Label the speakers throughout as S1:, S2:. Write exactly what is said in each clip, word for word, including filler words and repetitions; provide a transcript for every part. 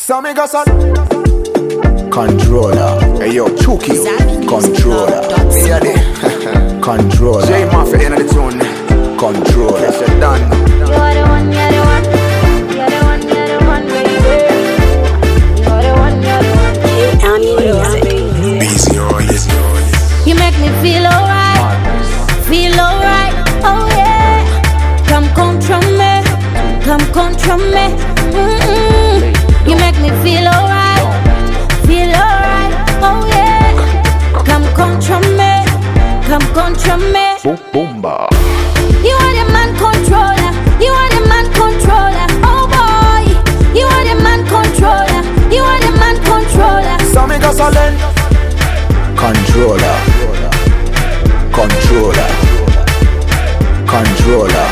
S1: So me go so controller. Hey yo, Chucky, controller. Me a the controller. J Mafia in the tune. Controller. Yes, you're done.
S2: You are the one, you're the one. You're the one, you're the one, baby. You're the one, you're the one. You're the one, baby.
S1: Easy on, easy on.
S2: You make me feel alright, feel alright, oh yeah. Come control me, come control me. Mm-mm. You make me feel alright, feel alright, oh yeah. Come control me, come control me.
S1: Boom, boom, ba.
S2: You are the man controller, you are the man controller, oh boy. You are the man controller, you are the man controller.
S1: So me go so then controller, controller, controller,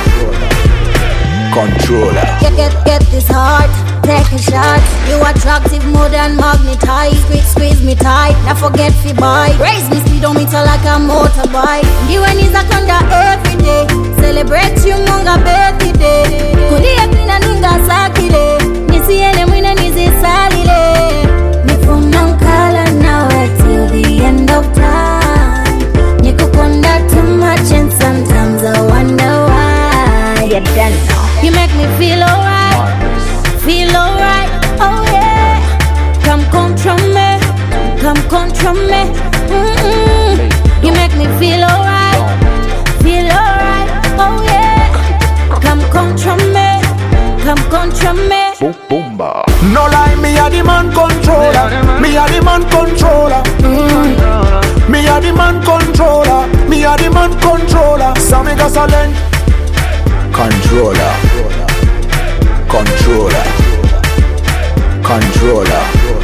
S1: controller.
S2: Get, get, get this heart, take a shot. You attractive more than magnetized. Squeeze, squeeze me tight, not forget fi buy. Raise me speedometer like a motorbike. You and is a conda every day. Celebrate you monga birthday. Kuli ekina ninga sakile. Nisi ele mwine nisi salile. Me from Nankala now till the end of time. Nikukonda too much and sometimes I wonder why. You done now. You make me feel alright, feel alright, oh yeah. Come control me, come control me. Mm-mm. You make me feel alright, feel alright, oh yeah. Come control me, come control me.
S1: Boom, boom, ba. No lie, me a the man controller. Me a the man controller. Mm. Me a the man controller. Me a the man controller. So me go so then controller, controller, controller,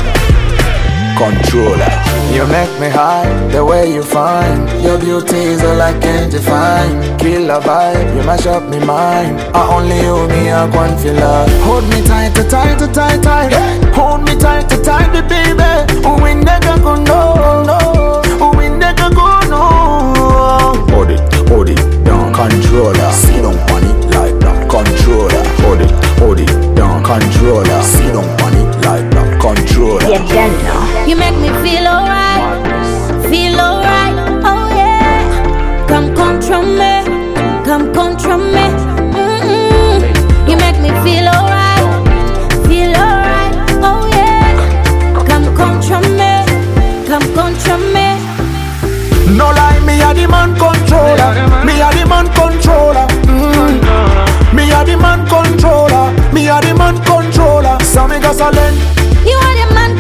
S1: controller. You make me high, the way you find. Your beauty is all I can define. Kill a vibe, you mash up me mind. I only you, me a one feel love. Hold me tight, tight, tight, tight. Hold me tight, tight, baby. Oh, we never go no, no. Oh, we never go no. Hold it, hold it down, controller. See don't want it like that, controller. Hold it, hold it down, controller. See don't want it like that, controller.
S2: You done now. You make me feel alright, feel alright, oh yeah. Come control me, come control me. Mm-mm. You make me feel alright, feel alright, oh yeah. Come control me, come control me.
S1: No lie, me a the man controller. Me a the man controller. Mm. Me a the man controller. Me a the man controller. So me go so then
S2: You are the man